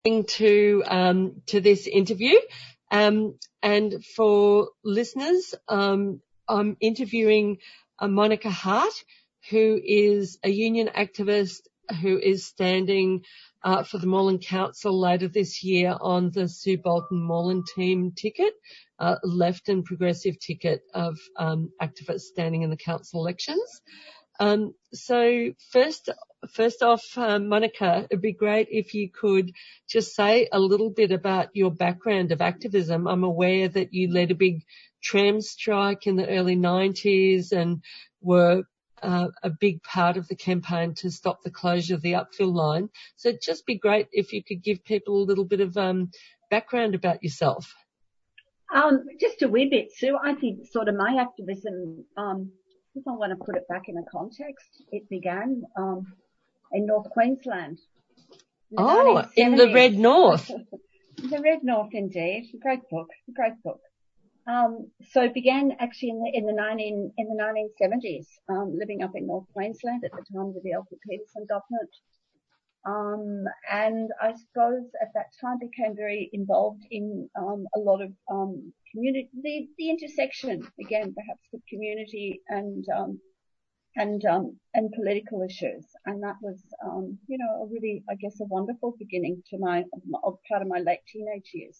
to this interview. And for listeners, I'm interviewing Monica Hart, who is a union activist who is standing for the Moreland Council later this year on the Sue Bolton Moreland team ticket, left and progressive ticket of activists standing in the council elections. So first off, Monica, it'd be great if you could just say a little bit about your background of activism. I'm aware that you led a big tram strike in the early 90s and were a big part of the campaign to stop the closure of the Upfill line. So it'd just be great if you could give people a little bit of background about yourself. Just a wee bit, Sue. I think sort of my activism, if I want to put it back in a context, it began in North Queensland. In the Red North. The Red North, indeed. Great book. So it began actually in the 1970s, living up in North Queensland at the time of the Alfred Peterson government. And I suppose at that time became very involved in a lot of community, the intersection again, perhaps with community and political issues, and that was a really, I guess, a wonderful beginning to part of my late teenage years.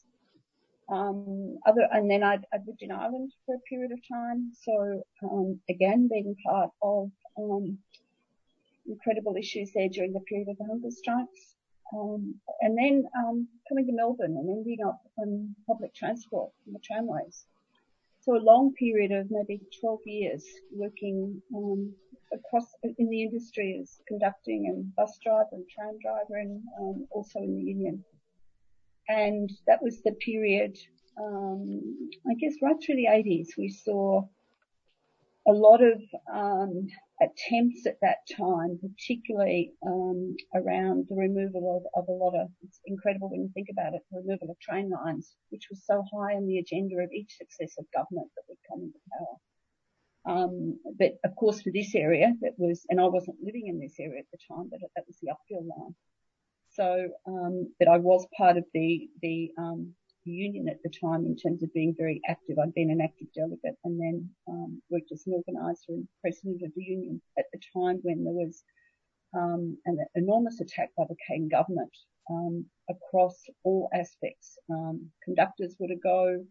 And then I lived in Ireland for a period of time, so again being part of incredible issues there during the period of the hunger strikes, and then coming to Melbourne and ending up on public transport in the tramways. So a long period of maybe 12 years working across in the industry as conducting and bus driver and tram driver, and also in the union. And that was the period, I guess, right through the 80s. We saw a lot of attempts at that time, particularly around the removal of a lot of, it's incredible when you think about it, the removal of train lines, which was so high on the agenda of each successive government that would come into power. But of course for this area, that was, and I wasn't living in this area at the time, but that was the Upfill line. So, but I was part of the union at the time in terms of being very active. I'd been an active delegate and then worked as an organiser and president of the union at the time when there was an enormous attack by the Kane government across all aspects. Conductors were to go,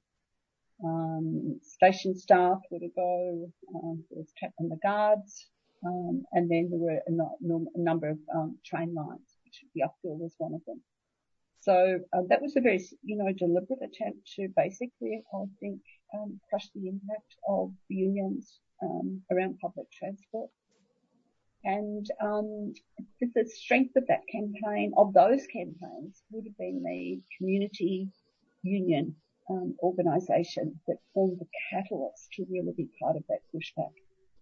station staff were to go, there was and the guards, and then there were a number of train lines, which the Upfill was one of them. So that was a very, deliberate attempt to basically, I think, crush the impact of the unions around public transport. And the strength of that campaign, of those campaigns, would have been the community union organisation that formed the catalyst to really be part of that pushback.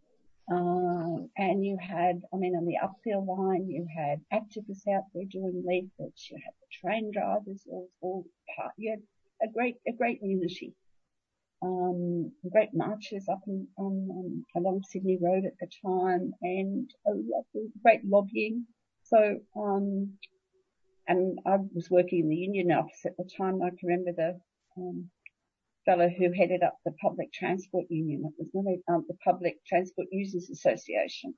And you had, on the Upfill line, you had activists out there doing leaflets, you had the train drivers, all part, you had a great unity. Great marches up along Sydney Road at the time, and a lot of great lobbying. So, and I was working in the union office at the time. I can remember the fellow who headed up the Public Transport Union. It was the Public Transport Users Association,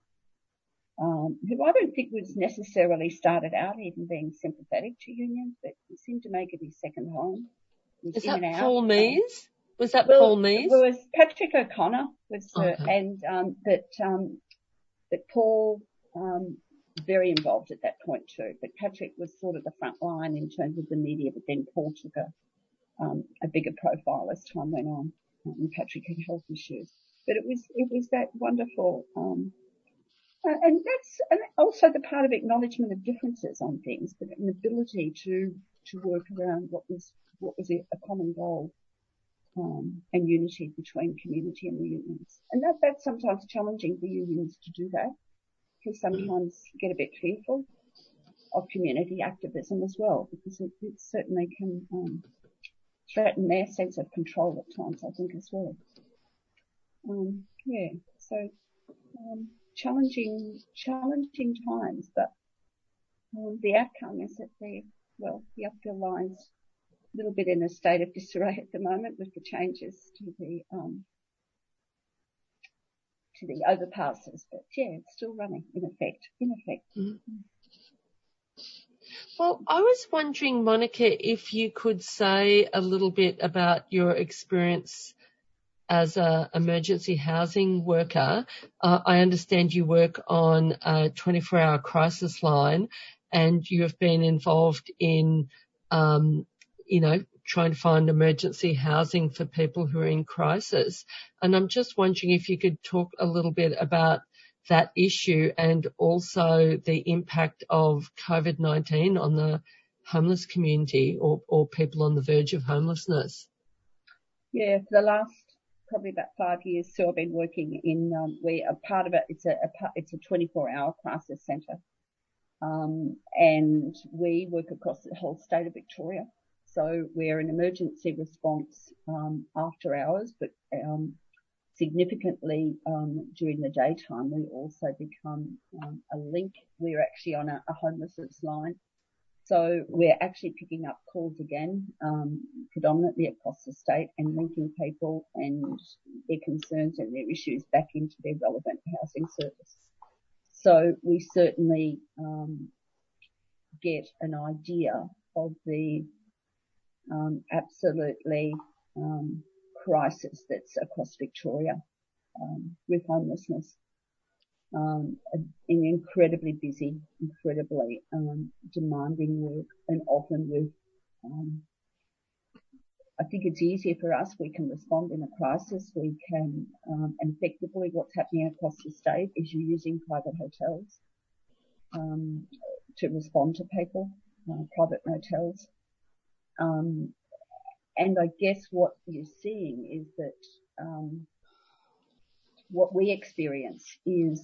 who I don't think was necessarily started out even being sympathetic to unions, but he seemed to make it his second home. Is that Paul Mees? Was that Paul Mees? It was Patrick O'Connor, but Paul very involved at that point too. But Patrick was sort of the front line in terms of the media, but then Paul took a bigger profile as time went on, and Patrick had health issues. But it was that wonderful, and that's also the part of acknowledgement of differences on things, but an ability to work around what was a common goal, and unity between community and the unions. And that's sometimes challenging for unions to do that, because sometimes you get a bit fearful of community activism as well, because it certainly can threaten their sense of control at times, I think, as well. So challenging times, but the outcome is that the well, the Upfield line's a little bit in a state of disarray at the moment with the changes to the overpasses, but yeah, it's still running in effect. Mm. Well, I was wondering, Monica, if you could say a little bit about your experience as an emergency housing worker. I understand you work on a 24-hour crisis line, and you have been involved in, trying to find emergency housing for people who are in crisis. And I'm just wondering if you could talk a little bit about that issue and also the impact of COVID-19 on the homeless community or people on the verge of homelessness. Yeah, for the last probably about 5 years, so I've been working in where a part of it, it's a 24-hour crisis centre, and we work across the whole state of Victoria. So we're an emergency response after hours, but significantly during the daytime we also become a link. We're actually on a homelessness line. So we're actually picking up calls again, predominantly across the state, and linking people and their concerns and their issues back into their relevant housing service. So we certainly get an idea of the absolutely crisis that's across Victoria with homelessness. An incredibly busy, incredibly demanding work, and often with, I think it's easier for us. We can respond in a crisis. We can, and effectively what's happening across the state is you're using private hotels to respond to people, private motels. And I guess what you're seeing is that what we experience is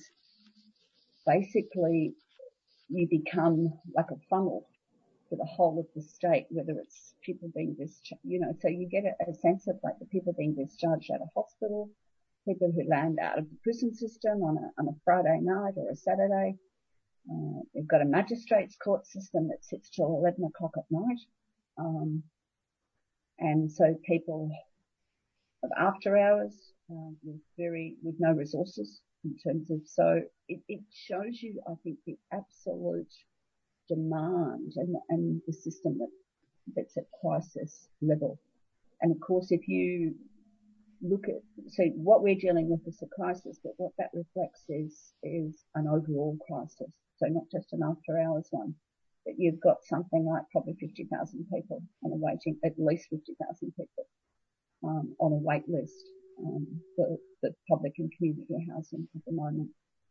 basically you become like a funnel for the whole of the state, whether it's people being discharged, so you get a sense of like the people being discharged out of hospital, people who land out of the prison system on a Friday night or a Saturday. We've got a magistrates court system that sits till 11 o'clock at night. And so people of after hours, with no resources in terms of, so it shows you, I think, the absolute demand and the system that's at crisis level. And of course, if you look at, so what we're dealing with is a crisis, but what that reflects is an overall crisis. So not just an after hours one, but you've got something like probably 50,000 people on a waiting, at least 50,000 people on a wait list for public and community housing at the moment.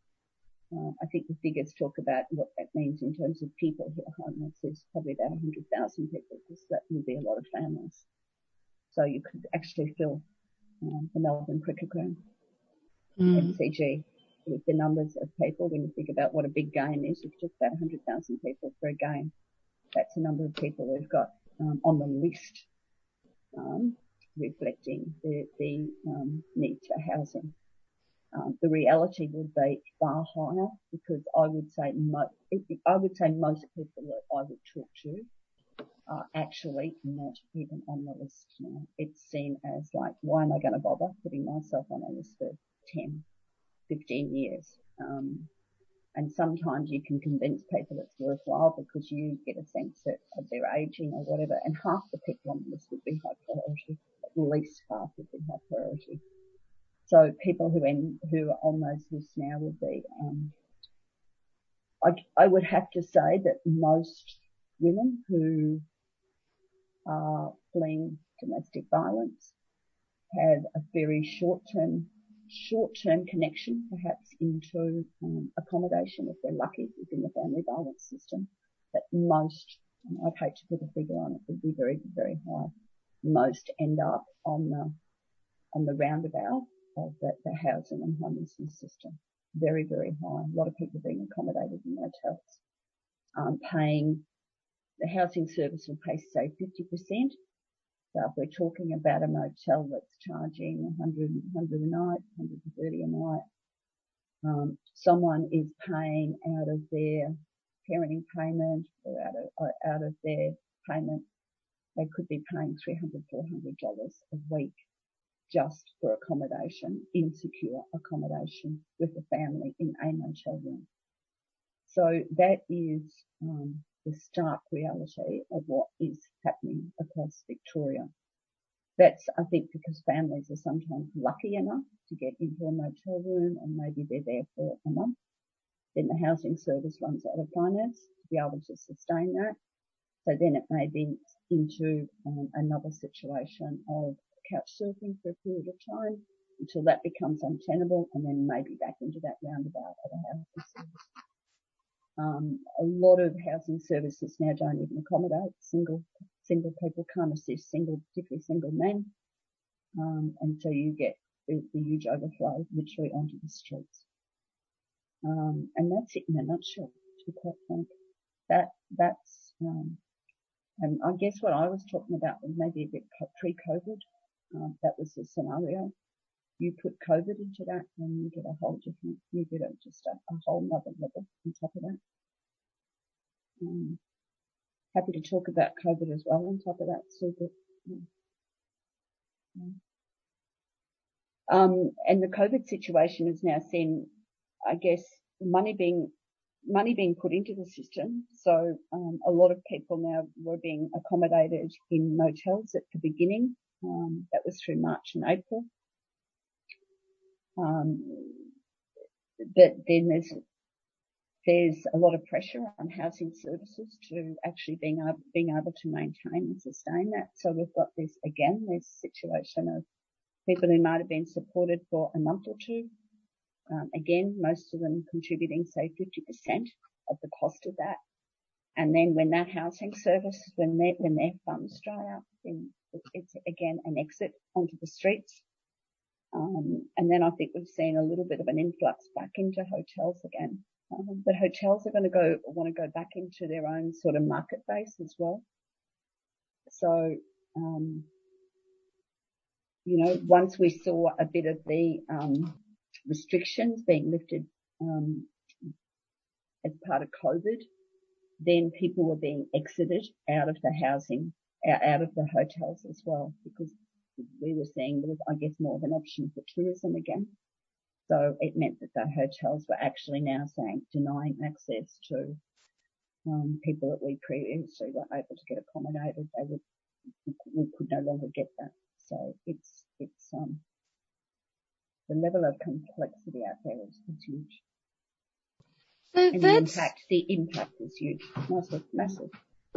I think the figures talk about what that means in terms of people who are homeless is probably about 100,000 people, because that would be a lot of families. So you could actually fill the Melbourne Cricket Ground, MCG, with the numbers of people. When you think about what a big game is, if just about 100,000 people for a game, that's a number of people we've got on the list, reflecting the need for housing. The reality would be far higher, because I would say most people that I would talk to are actually not even on the list now. It's seen as like, why am I going to bother putting myself on a list for 10, 15 years? And sometimes you can convince people it's worthwhile because you get a sense of their aging or whatever, and half the people on the list would be high priority. At least half would be high priority. So people who are on those lists now would be, I would have to say that most women who are fleeing domestic violence have a very short-term connection, perhaps into accommodation if they're lucky within the family violence system. But most, I'd hate to put a figure on it, would be very, very high. Most end up on the roundabout of the housing and homelessness system. Very, very high. A lot of people being accommodated in motels. The housing service will pay, say, 50%. So if we're talking about a motel that's charging 100 a night, 130 a night, someone is paying out of their parenting payment or out of their payment, they could be paying $300, $400 a week just for accommodation, insecure accommodation with a family in a motel room. So that is the stark reality of what is happening across Victoria. That's, I think, because families are sometimes lucky enough to get into a motel room and maybe they're there for a month. Then the housing service runs out of finance to be able to sustain that. So then it may be into another situation of couch surfing for a period of time until that becomes untenable, and then maybe back into that roundabout of a housing service. A lot of housing services now don't even accommodate single people, can't assist particularly single men, and so you get the huge overflow literally onto the streets. And that's it in a nutshell, to be quite frank. That's and I guess what I was talking about was maybe a bit pre-COVID. That was the scenario. You put COVID into that, and you get a whole nother level on top of that. Happy to talk about COVID as well on top of that. Super. And the COVID situation is now seen, I guess, money being put into the system. So a lot of people now were being accommodated in motels at the beginning. That was through March and April. But then there's a lot of pressure on housing services to actually being able to maintain and sustain that. So we've got this situation of people who might have been supported for a month or two. Again, most of them contributing, say, 50% of the cost of that. And then when that housing service, when their funds dry up, then it's again an exit onto the streets. And then I think we've seen a little bit of an influx back into hotels again. But hotels are want to go back into their own sort of market base as well. So, once we saw a bit of the restrictions being lifted as part of COVID, then people were being exited out of the housing, out of the hotels as well, because we were seeing there was, I guess, more of an option for tourism again. So it meant that the hotels were actually now denying access to people that we previously were able to get accommodated. We could no longer get that. So it's the level of complexity out there is huge. So and the impact is huge, massive.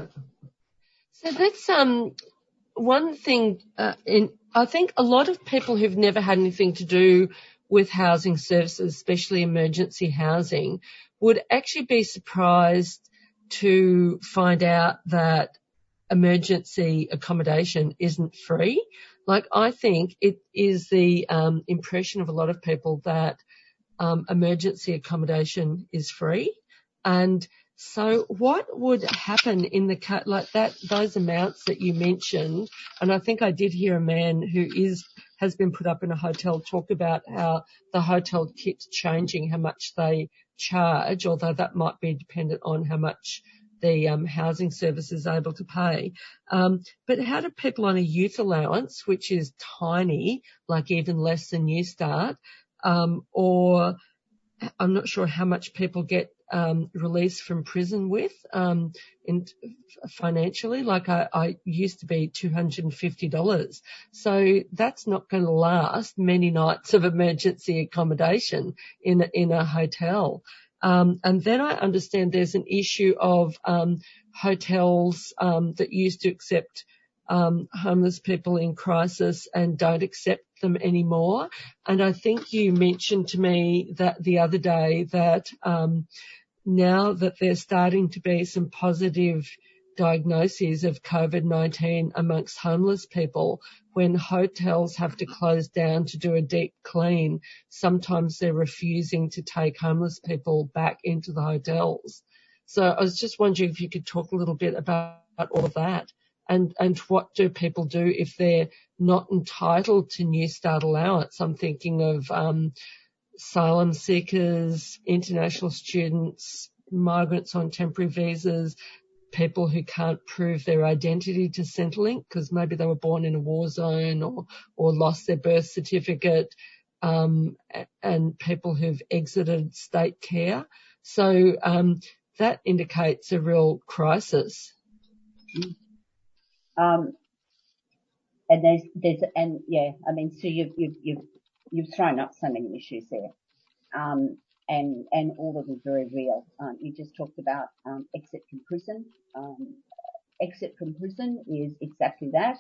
So that's one thing. I think a lot of people who've never had anything to do with housing services, especially emergency housing, would actually be surprised to find out that emergency accommodation isn't free. Like, I think it is the impression of a lot of people that emergency accommodation is free. And so what would happen in those amounts that you mentioned? And I think I did hear a man who has been put up in a hotel talk about how the hotel keeps changing how much they charge, although that might be dependent on how much the housing service is able to pay. But how do people on a youth allowance, which is tiny, like even less than Newstart, or I'm not sure how much people get released from prison with financially. Like I used to be $250. So that's not going to last many nights of emergency accommodation in a hotel. And then I understand there's an issue of hotels that used to accept homeless people in crisis and don't accept them anymore. And I think you mentioned to me that the other day that now that there's starting to be some positive diagnoses of COVID-19 amongst homeless people, when hotels have to close down to do a deep clean, sometimes they're refusing to take homeless people back into the hotels. So I was just wondering if you could talk a little bit about all of that. And what do people do if they're not entitled to Newstart allowance? I'm thinking of asylum seekers, international students, migrants on temporary visas, people who can't prove their identity to Centrelink because maybe they were born in a war zone or lost their birth certificate, and people who've exited state care. So that indicates a real crisis. And I mean, so you've thrown up so many issues there. And all of them very real. You just talked about, exit from prison. Exit from prison is exactly that.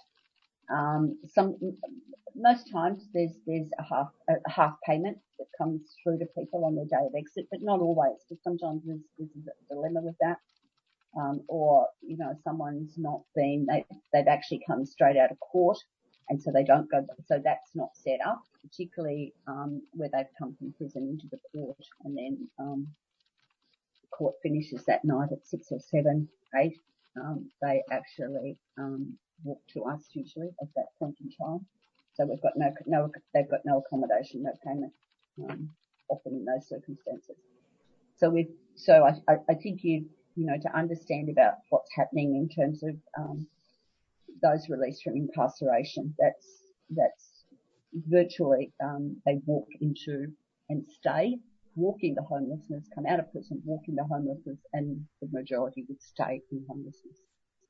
Most times there's a half payment that comes through to people on their day of exit, but not always, because sometimes there's a dilemma with that. Or, someone's not been, they've actually come straight out of court, and so they don't go, so that's not set up, particularly, where they've come from prison into the court, and then, the court finishes that night at 6 or 7, 8, they actually, walk to us usually at that point in time. So we've got they've got no accommodation, no payment, often in those circumstances. So I think to understand about what's happening in terms of, those released from incarceration, that's virtually, they walk into and walk into homelessness, come out of prison, walk into homelessness, and the majority would stay in homelessness.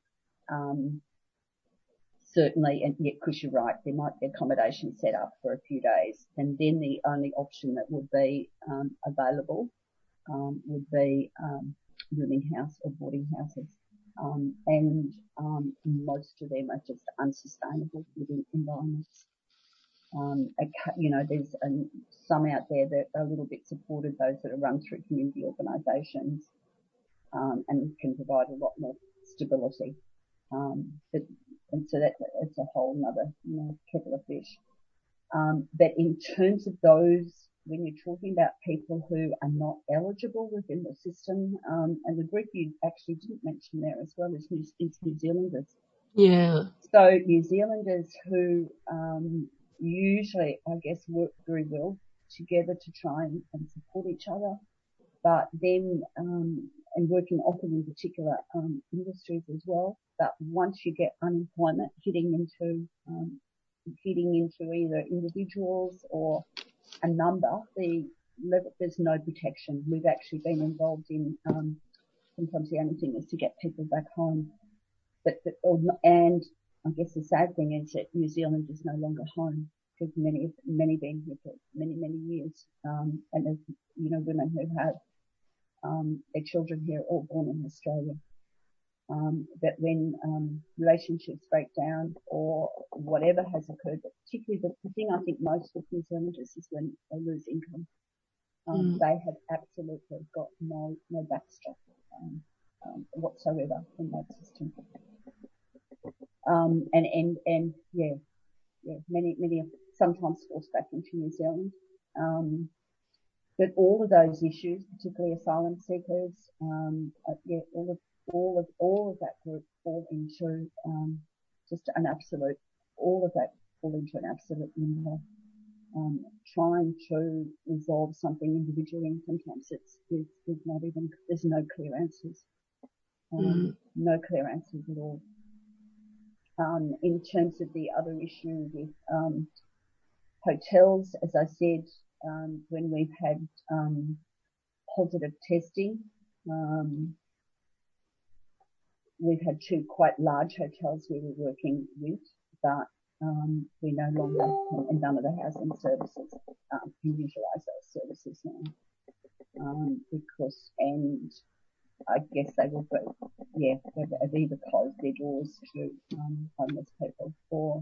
Certainly, and yet, because you're right, there might be accommodation set up for a few days, and then the only option that would be available would be rooming house or boarding houses, and most of them are just unsustainable living environments. There's some out there that are a little bit supported, those that are run through community organisations, and can provide a lot more stability. And so it's a whole nother, kettle of fish. But in terms of those, when you're talking about people who are not eligible within the system, and the group you actually didn't mention there as well is New Zealanders. Yeah. So New Zealanders who, usually, I guess, work very well together to try and support each other, but then, and working often in particular, industries as well. But once you get unemployment hitting into either individuals or a number, there's no protection. We've actually been involved in, sometimes the only thing is to get people back home. And I guess the sad thing is that New Zealand is no longer home, because many been here for many, many years. And there's, women who have, their children here all born in Australia. That when relationships break down or whatever has occurred, but particularly the thing I think most with New Zealanders is when they lose income. They have absolutely got no backstop whatsoever in that system. Many are sometimes forced back into New Zealand. But all of those issues, particularly asylum seekers, all of that group fall into an absolute limbo. Trying to resolve something individually, and sometimes there's no clear answers. No clear answers at all. In terms of the other issue with hotels, as I said, when we've had positive testing, we've had 2 quite large hotels we were working with, but we no longer, and none of the housing services can utilise those services now, and I guess they will they've either closed their doors to homeless people, or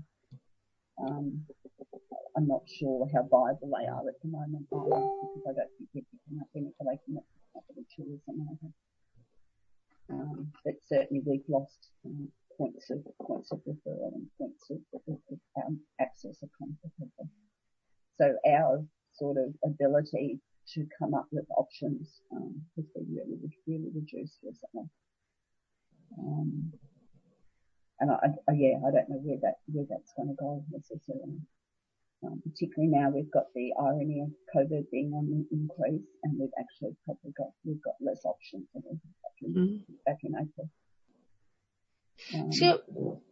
I'm not sure how viable they are at the moment either, because I don't think they're picking up any, they can pick up any tourism either. But certainly we've lost points of referral and points of access upon people. So our sort of ability to come up with options has been really reduced recently. And I don't know where that's going to go necessarily. Particularly now we've got the irony of COVID being on the increase, and we've got less options than we had back in April. So,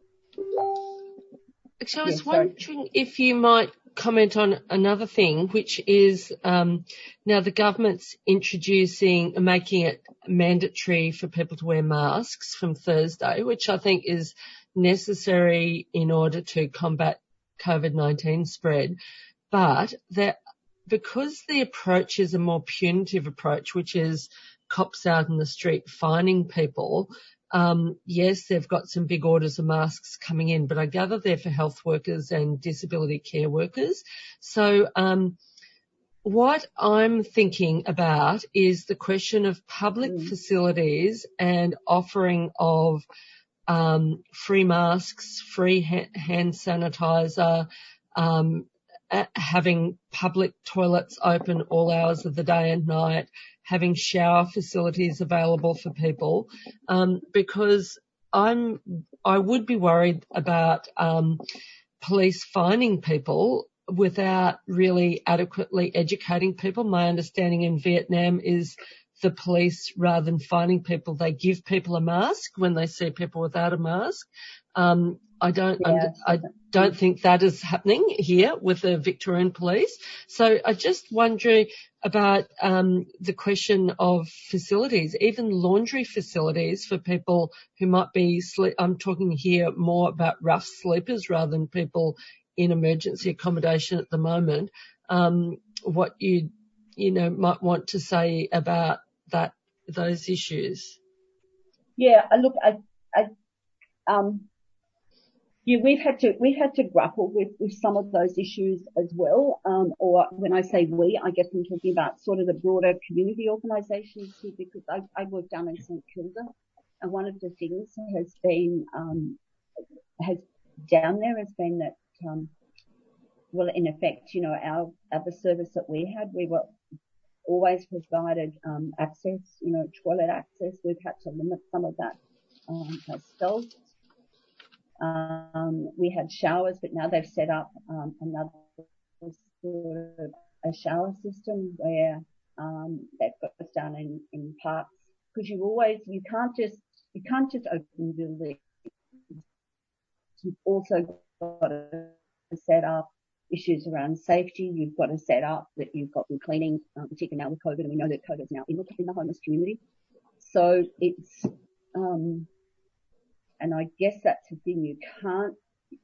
I was Yes, sorry. wondering if you might comment on another thing, which is now the government's making it mandatory for people to wear masks from Thursday, which I think is necessary in order to combat COVID-19 spread. But because the approach is a more punitive approach, which is cops out in the street fining people, yes, they've got some big orders of masks coming in, but I gather they're for health workers and disability care workers. So what I'm thinking about is the question of public facilities and offering of free masks, free hand sanitizer, having public toilets open all hours of the day and night, having shower facilities available for people, because I would be worried about police fining people without really adequately educating people. My understanding in Vietnam is the police, rather than fining people, they give people a mask when they see people without a mask. I don't think that is happening here with the Victorian police. So I just wondering about the question of facilities, even laundry facilities for people who might be I'm talking here more about rough sleepers rather than people in emergency accommodation at the moment. What you might want to say about those issues. Yeah, look, we've had to grapple with some of those issues as well. Or when I say we, I guess I'm talking about sort of the broader community organisations here, because I work down in St Kilda, and one of the things has been that well, in effect, our other service that we had, we were always provided access, toilet access. We've had to limit some of that ourselves. We had showers, but now they've set up another sort of a shower system where they've got us down in parks, because you can't just open buildings. You've also got to set up issues around safety. You've got to set up that you've got good cleaning, particularly now with COVID, and we know that COVID is now in the homeless community. So it's, and I guess that's the thing, you can't,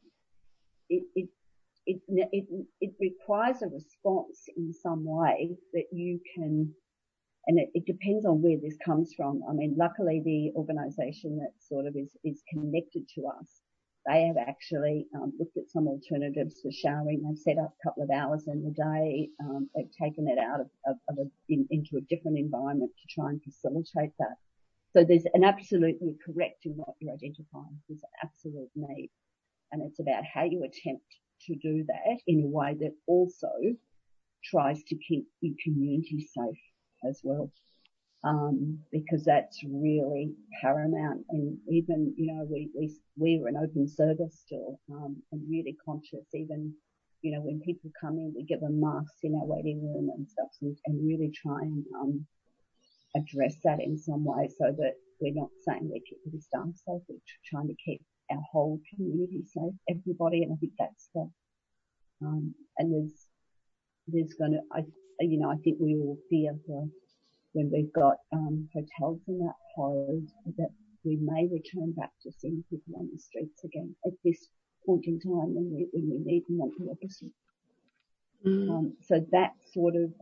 it requires a response in some way that you can, and it depends on where this comes from. I mean, luckily the organisation that sort of is connected to us, they have actually looked at some alternatives for showering. They've set up a couple of hours in the day. They've taken it out into a different environment to try and facilitate that. So there's an absolutely correct in what you're identifying. There's an absolute need. And it's about how you attempt to do that in a way that also tries to keep your community safe as well. Because that's really paramount. And even, we were an open service still, and really conscious, even, when people come in, we give them masks in our waiting room and stuff, and really try and, address that in some way, so that we're not saying we're keeping the staff safe, we're trying to keep our whole community safe, everybody. And I think that's and there's going to, I think we all fear when we've got hotels and that closed, that we may return back to seeing people on the streets again at this point in time when we need and want the opposite. So that sort of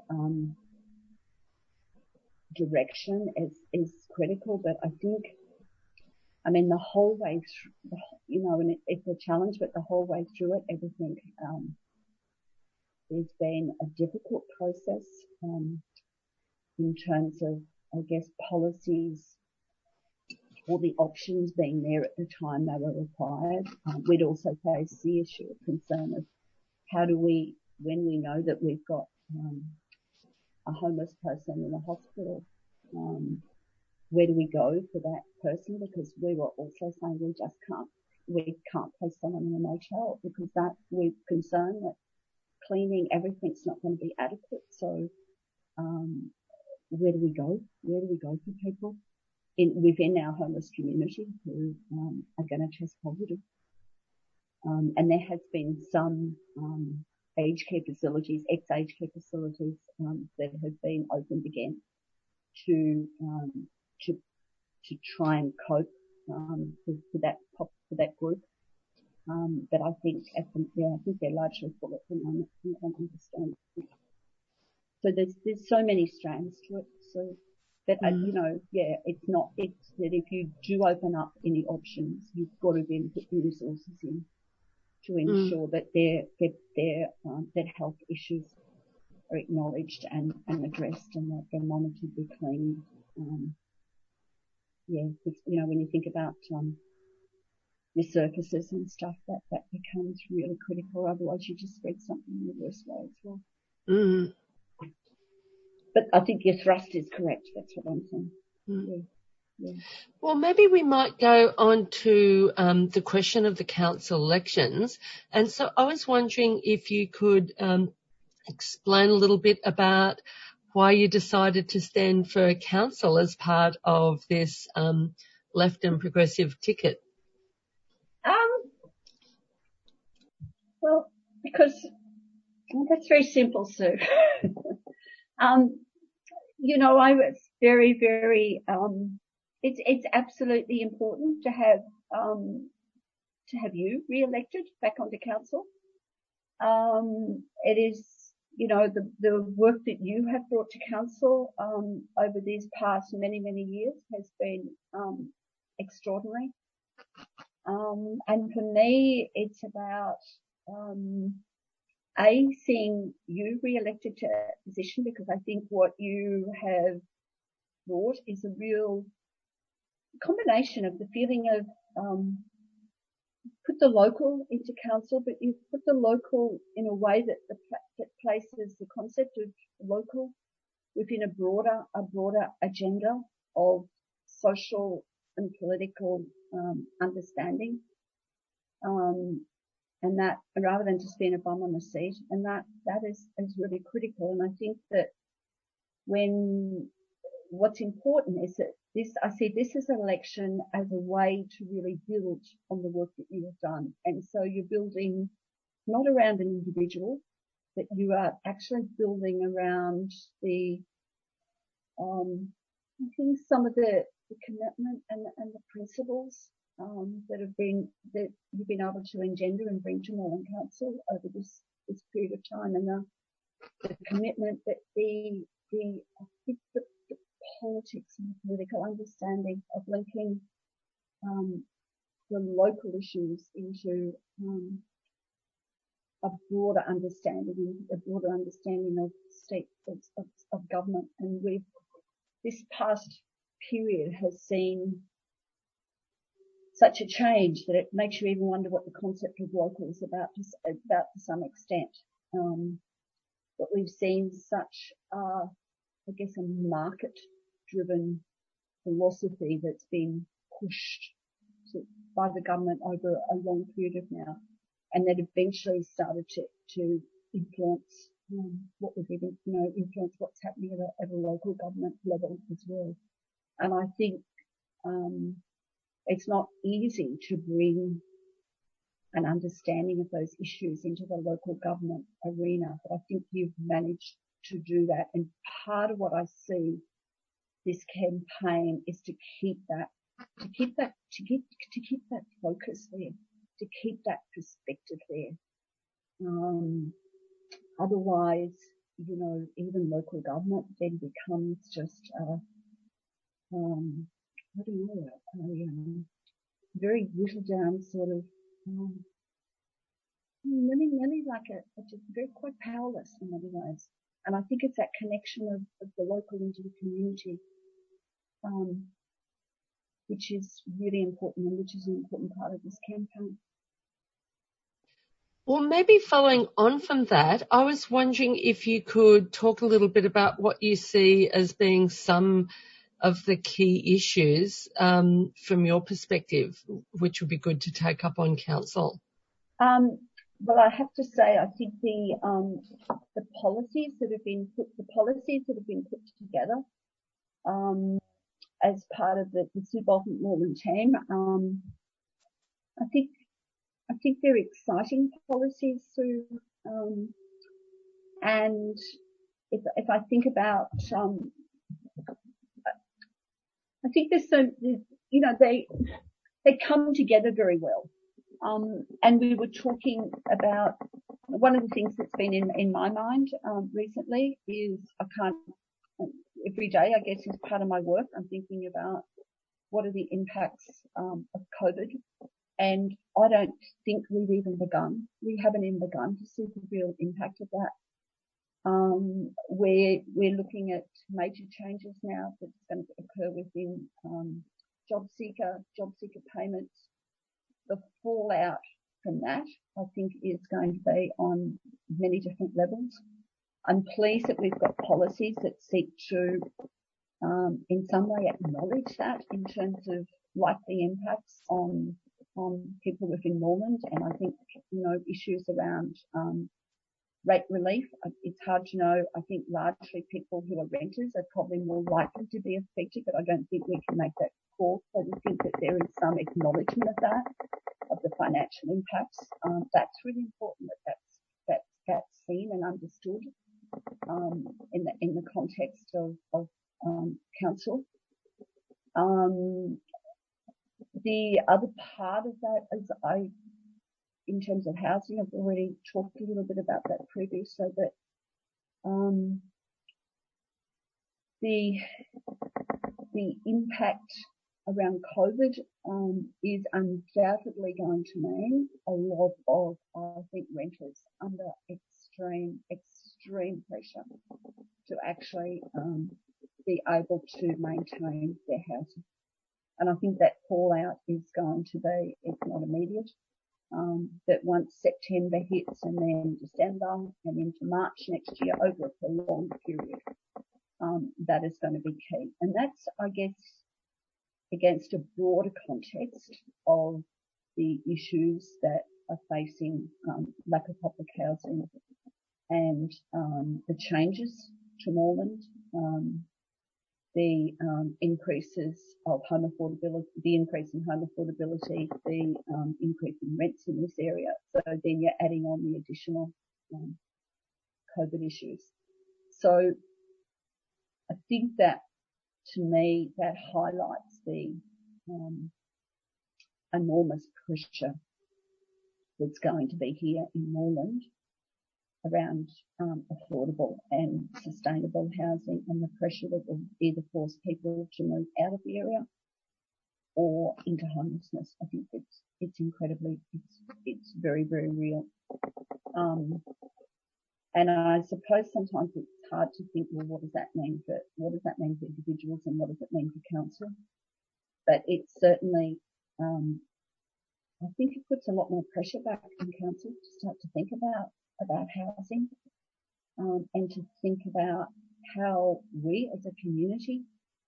direction is critical. But I think, the whole way through, and it's a challenge, but the whole way through it, everything, there's been a difficult process in terms of, I guess, policies or the options being there at the time they were required. We'd also face the issue of concern of how do we, when we know that we've got a homeless person in a hospital, where do we go for that person? Because we were also saying we can't place someone in a motel, because that we're concerned that cleaning, everything's not going to be adequate. So where do we go? Where do we go for people? within our homeless community who are going to test positive. And there has been some aged care facilities, ex-aged care facilities that have been opened again to try and cope for that group. But I think I think they're largely full at the moment. I don't understand. So there's so many strands to it. So that it's that if you do open up any options, you've got to then put the resources in to ensure that that health issues are acknowledged and addressed, and that they're monitored, be cleaned. When you think about your surfaces and stuff, that becomes really critical. Otherwise, you just spread something in the worst way as well. Mm. But I think your thrust is correct. That's what I'm saying. Mm. Yeah. Well, maybe we might go on to the question of the council elections. And so I was wondering if you could explain a little bit about why you decided to stand for council as part of this left and progressive ticket. Well, because that's very simple, Sue. I was very, very. It's absolutely important to have you re-elected back onto council. It is, the work that you have brought to council over these past many, many years has been extraordinary. And for me, it's about seeing you re-elected to a position, because I think what you have brought is a real combination of the feeling of put the local into council, but you've put the local in a way that places the concept of local within a broader agenda of social and political understanding, and that rather than just being a bum on the seat, and that is really critical. And I think that what's important is that I see this as an election as a way to really build on the work that you have done. And so you're building not around an individual, but you are actually building around I think some of the commitment and the principles that you've been able to engender and bring to Melbourne Council over this period of time, and the commitment that the politics and the political understanding of linking the local issues into a broader understanding of state of government. And this past period has seen such a change that it makes you even wonder what the concept of local is about to some extent. But we've seen such, a market-driven philosophy that's been pushed by the government over a long period of now, and that eventually started to influence influence what's happening at a local government level as well. And I think it's not easy to bring an understanding of those issues into the local government arena, but I think you've managed to do that. And part of what I see this campaign is to keep that focus there, to keep that perspective there. Otherwise, even local government then becomes just very whittled down sort of really like just very quite powerless in many ways. And I think it's that connection of the local into the community, which is really important, and which is an important part of this campaign. Well, maybe following on from that, I was wondering if you could talk a little bit about what you see as being some of the key issues from your perspective, which would be good to take up on council. Well, I have to say, I think the policies that have been put together as part of the Sue Bolton Norman team, I think they're exciting policies, Sue. And if I think about, I think they come together very well. And we were talking about one of the things that's been in my mind recently is every day, I guess, is part of my work. I'm thinking about what are the impacts of COVID, and I don't think we've even begun. We haven't even begun to see the real impact of that. We're looking at major changes now that's going to occur within job seeker payments. The fallout from that, I think, is going to be on many different levels. I'm pleased that we've got policies that seek to, in some way, acknowledge that in terms of likely impacts on people within Norland. And I think, issues around rate relief. It's hard to know. I think largely people who are renters are probably more likely to be affected, but I don't think we can make that call. So we think that there is some acknowledgement of that, of the financial impacts. That's really important that's seen and understood in the context of council. The other part of that is in terms of housing, I've already talked a little bit about that previously, but the impact around COVID is undoubtedly going to mean a lot of, I think, renters under extreme pressure to actually be able to maintain their housing. And I think that fallout is going to be, it's not immediate, that once September hits and then December and into March next year, over a prolonged period, that is going to be key. And that's, I guess, against a broader context of the issues that are facing lack of public housing and the changes to Norland, the increases of home affordability, the increase in home affordability, the increase in rents in this area. So then you're adding on the additional COVID issues. So I think that, to me, that highlights the enormous pressure that's going to be here in Norland around affordable and sustainable housing, and the pressure that will either force people to move out of the area or into homelessness. I think it's incredibly, it's very, very real. And I suppose sometimes it's hard to think, well, what does that mean for individuals and what does it mean for council? But it's certainly, I think it puts a lot more pressure back on council to start to think about housing, and to think about how we as a community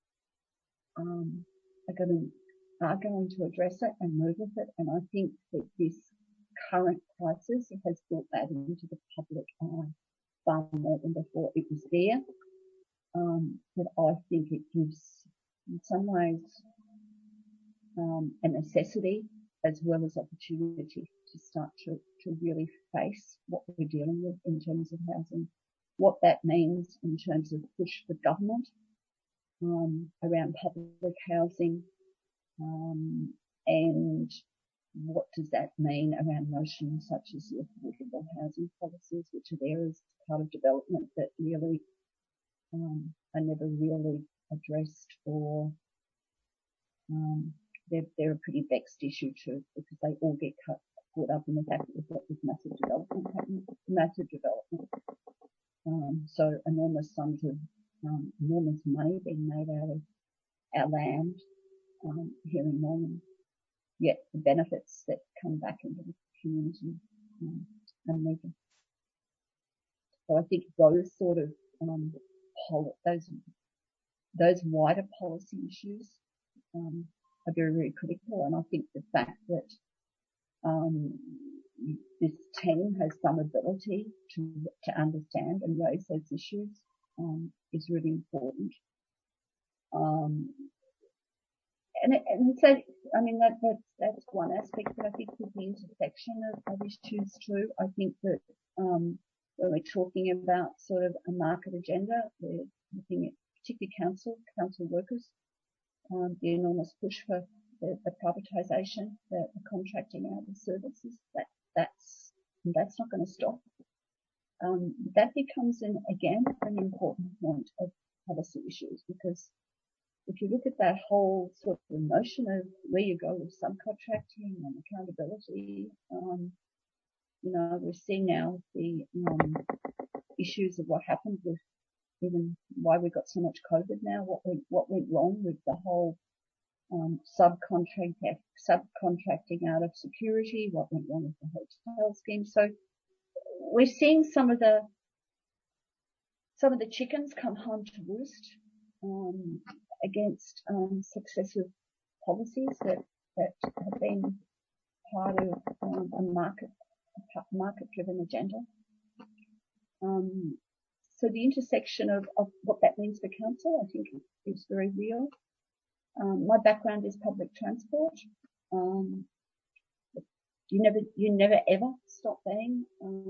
are going to address it and move with it. And I think that this current crisis has brought that into the public eye far more than before. It was there, but I think it gives, in some ways, a necessity as well as opportunity to start to really face what we're dealing with in terms of housing, what that means in terms of push for government around public housing, and what does that mean around notions such as the affordable housing policies, which are there as part of development that really are never really addressed, or they're a pretty vexed issue too, because they all get caught up in the fact that we've got this massive development happening, so enormous sums of enormous money being made out of our land here in Norman, yet the benefits that come back into the community are meagre. So I think those sort of those wider policy issues are very, very critical. And I think the fact that this team has some ability to understand and raise those issues is really important. and so, I mean, that's one aspect, but I think with the intersection of issues too, I think that, when we're talking about sort of a market agenda, we're looking at particularly council workers, the enormous push for the privatisation, the contracting out of services, that's not going to stop. That becomes again an important point of policy issues, because if you look at that whole sort of notion of where you go with subcontracting and accountability, we're seeing now the issues of what happened with even why we got so much COVID now, what went wrong with the whole subcontracting out of security, what went wrong with the hotel scheme. So we're seeing some of the chickens come home to roost against successive policies that have been part of a market-driven agenda. So the intersection of what that means for council, I think, is very real. My background is public transport. You never ever stop being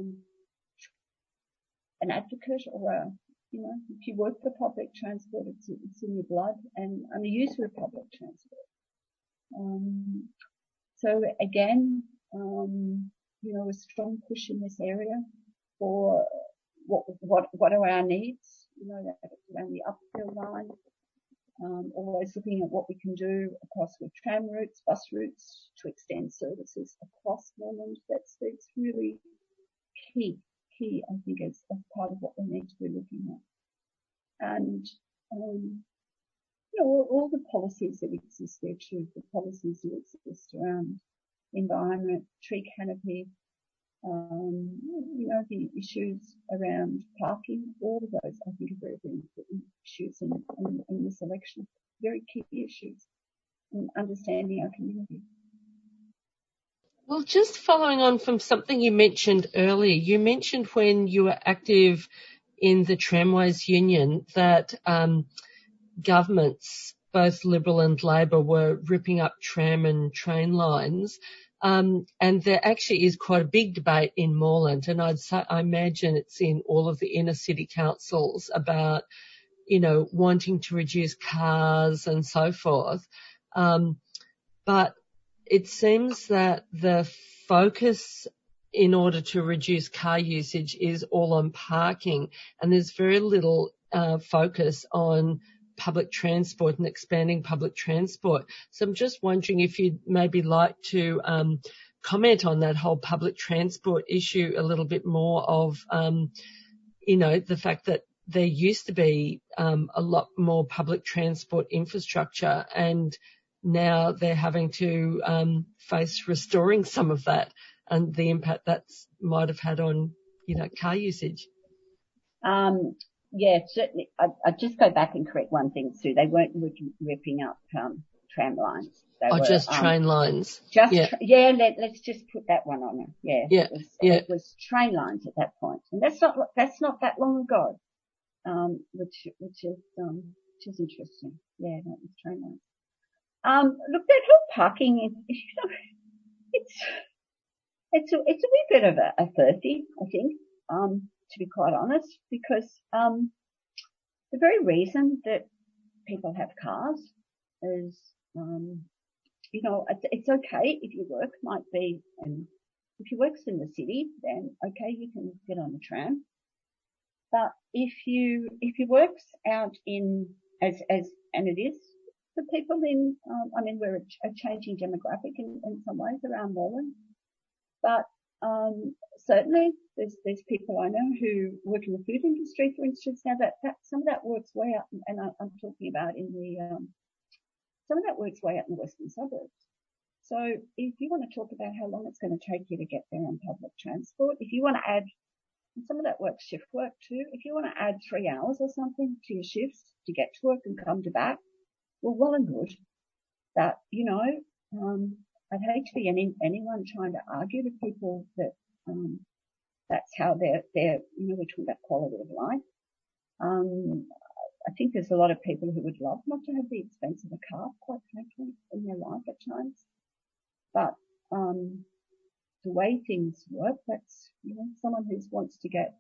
an advocate or if you work for public transport, it's in your blood, and I'm a user of public transport. So again, a strong push in this area for what are our needs, around the uphill line, always looking at what we can do across with tram routes, bus routes, to extend services across Moreland. That's really key, I think, as part of what we need to be looking at. And, all the policies that exist there too, the policies that exist around environment, tree canopy, the issues around parking, all of those I think are very, very important issues in this election, very key issues in understanding our community. Well, just following on from something you mentioned earlier, you mentioned when you were active in the Tramways Union that governments, both Liberal and Labor, were ripping up tram and train lines. And there actually is quite a big debate in Moreland, and I imagine it's in all of the inner city councils about, wanting to reduce cars and so forth. But it seems that the focus in order to reduce car usage is all on parking, and there's very little focus on public transport and expanding public transport. So I'm just wondering if you'd maybe like to comment on that whole public transport issue a little bit more of, the fact that there used to be a lot more public transport infrastructure, and now they're having to face restoring some of that and the impact that might have had on, car usage. Yeah, certainly. I'd just go back and correct one thing, Sue. They weren't ripping up tram lines. They were just train lines. Let's just put that one on there. Yeah. It was train lines at that point, and that's not that long ago. Which is interesting. Yeah, that was train lines. Look, that whole parking it's a wee bit of a thirsty, I think. To be quite honest, because the very reason that people have cars is, it's okay if your work might be, and if your work's in the city, then okay, you can get on the tram. But if your work's out in, and it is for people in, we're a changing demographic in some ways around Moreland, but certainly there's people I know who work in the food industry, for instance. Now that some of that works way up, and I'm talking about some of that works way up in the western suburbs. So if you want to talk about how long it's going to take you to get there on public transport, if you want to add, and some of that work's shift work too, if you want to add 3 hours or something to your shifts to get to work and come to back, well and good. That, I'd hate to be anyone trying to argue to people that that's how they're we're talking about quality of life. I think there's a lot of people who would love not to have the expense of a car, quite frankly, in their life at times. But the way things work, that's, someone who wants to get,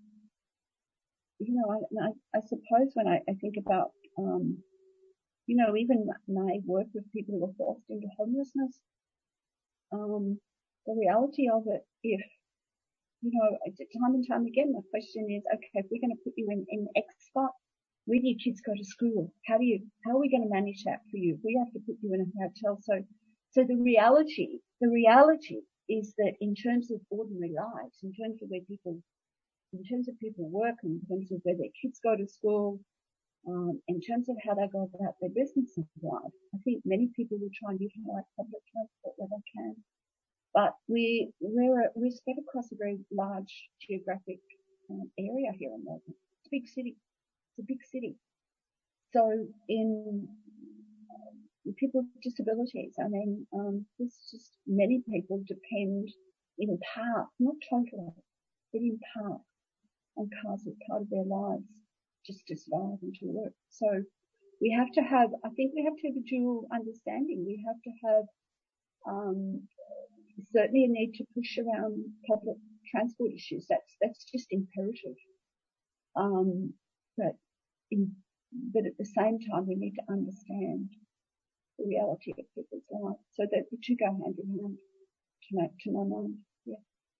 I suppose when I think about, even my work with people who are forced into homelessness, the reality of it, if, time and time again, the question is, okay, if we're going to put you in X spot, where do your kids go to school? How are we going to manage that for you? We have to put you in a hotel. So the reality is that in terms of ordinary lives, in terms of people work, in terms of where their kids go to school, in terms of how they go about their business in life, I think many people will try and utilize public transport where they can. But we're spread across a very large geographic area here in Melbourne. It's a big city. So in people with disabilities, there's just many people depend in part, not totally, but in part, on cars as part of their lives, just to survive and to work. So we have to have a dual understanding. We have to have certainly a need to push around public transport issues. That's just imperative. But at the same time, we need to understand the reality of people's lives, so that the two go hand in hand, to my mind. Yeah.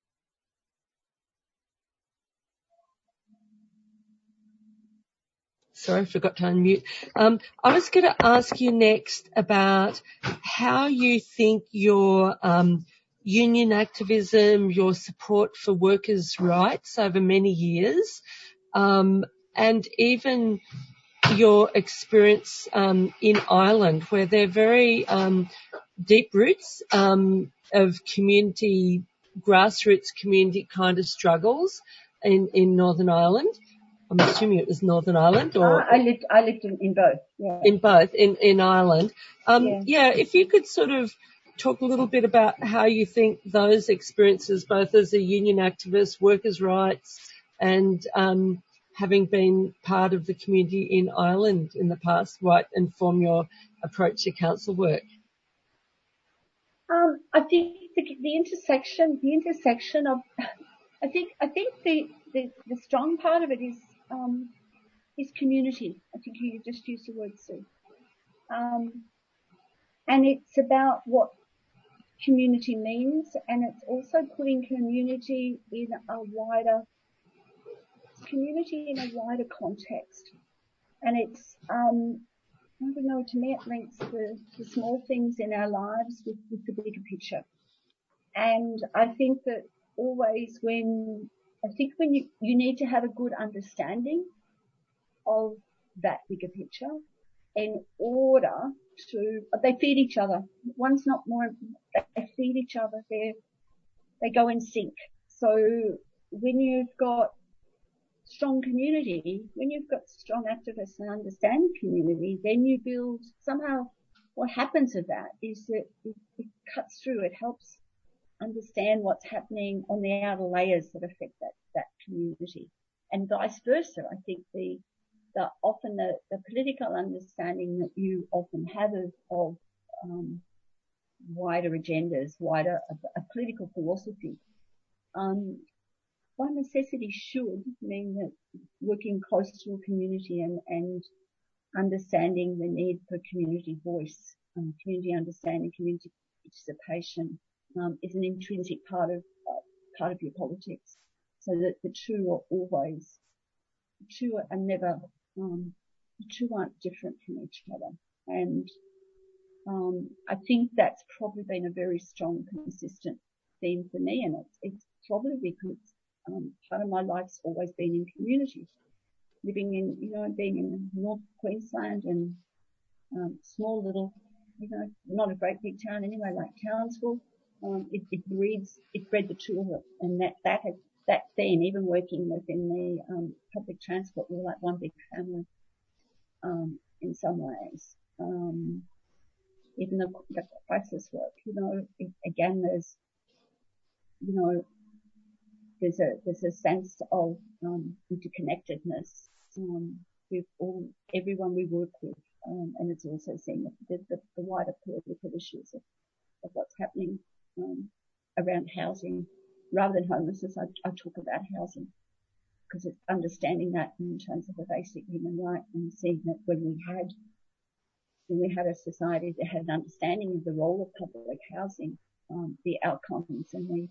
Sorry, I forgot to unmute. I was going to ask you next about how you think your union activism, your support for workers' rights over many years, and even your experience in Ireland, where there are very deep roots of community, grassroots community kind of struggles in Northern Ireland. I'm assuming it was Northern Ireland, or I lived in both. Yeah. In both, in Ireland. If you could sort of talk a little bit about how you think those experiences, both as a union activist, workers' rights, and having been part of the community in Ireland in the past, might inform your approach to council work. I think the intersection of, I think the strong part of it is community. I think you just used the word, Sue. And it's about what community means, and it's also putting community in a wider context. And it's, I don't know, to me it links the small things in our lives with the bigger picture. And I think that always when you need to have a good understanding of that bigger picture in order to, they feed each other. One's not more, they feed each other. They go in sync. So when you've got strong community, when you've got strong activists and understand community, then you build, somehow what happens with that is that it cuts through, it helps understand what's happening on the outer layers that affect that community. And vice versa. I think the political understanding that you often have of wider agendas, a political philosophy, by necessity should mean that working close to a community and understanding the need for community voice, community understanding, community participation, is an intrinsic part of your politics. So that the two aren't different from each other. And I think that's probably been a very strong, consistent theme for me, and it's probably because part of my life's always been in community, living in, being in North Queensland and small little, not a great big town anyway, like Townsville. It bred the two of it, and that then, even working within the public transport, we were like one big family in some ways. Even the crisis work, again, there's a sense of interconnectedness with everyone we work with, and it's also seeing the wider political issues of what's happening around housing. Rather than homelessness, I talk about housing, because it's understanding that in terms of a basic human right, and seeing that when we had a society that had an understanding of the role of public housing, the outcomes and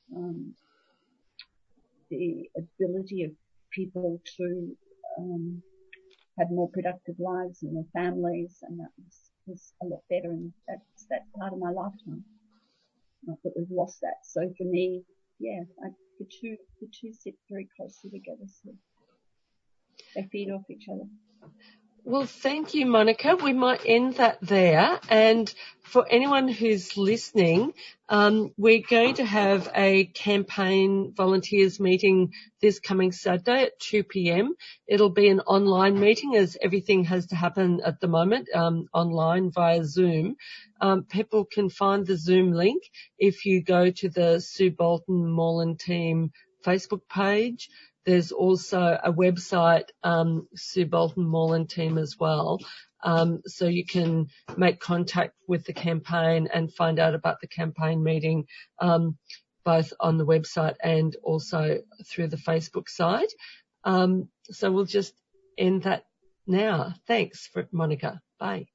the ability of people to have more productive lives in their families, and that was a lot better, and that's part of my lifetime. Not that we've lost that. So for me, the two sit very closely together, so they feed off each other. Well, thank you, Monica. We might end that there. And for anyone who's listening, we're going to have a campaign volunteers meeting this coming Saturday at 2 p.m. It'll be an online meeting, as everything has to happen at the moment, online via Zoom. People can find the Zoom link if you go to the Sue Bolton Moreland Team Facebook page. There's also a website, Sue Bolton Moreland Team as well. So you can make contact with the campaign and find out about the campaign meeting, both on the website and also through the Facebook side. So we'll just end that now. Thanks, Monica. Bye.